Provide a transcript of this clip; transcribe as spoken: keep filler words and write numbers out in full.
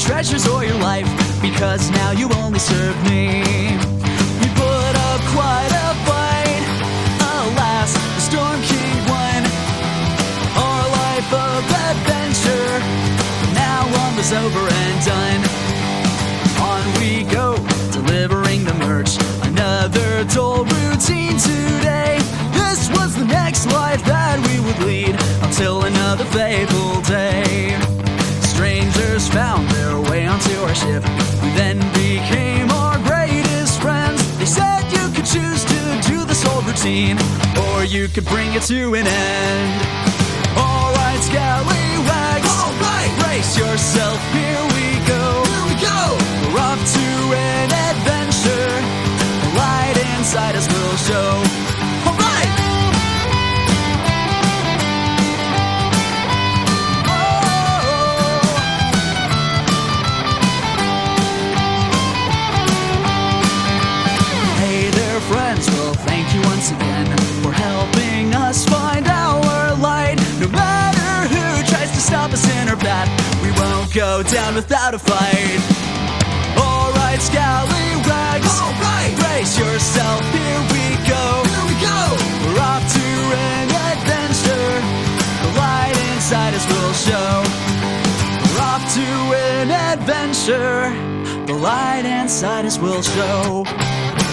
treasures or your life, because now you only serve me. We put up quite a fight, alas, the Storm King won. Our life of adventure from now on was over and done. On we go, delivering the merch, another dull routine today. This was the next life that we would lead, until another fateful day. Strangers found their way onto our ship. We then became our greatest friends. They said you could choose to do this whole routine, or you could bring it to an end. Alright, scallywags, alright, brace yourself, here we go. Here we go. We're off to an adventure. The light inside us will show. Alright! Thank you once again for helping us find our light. No matter who tries to stop us in our path, we won't go down without a fight. Alright, scallywags, alright, brace yourself, here we go. Here we go. We're off to an adventure. The light inside us will show. We're off to an adventure. The light inside us will show.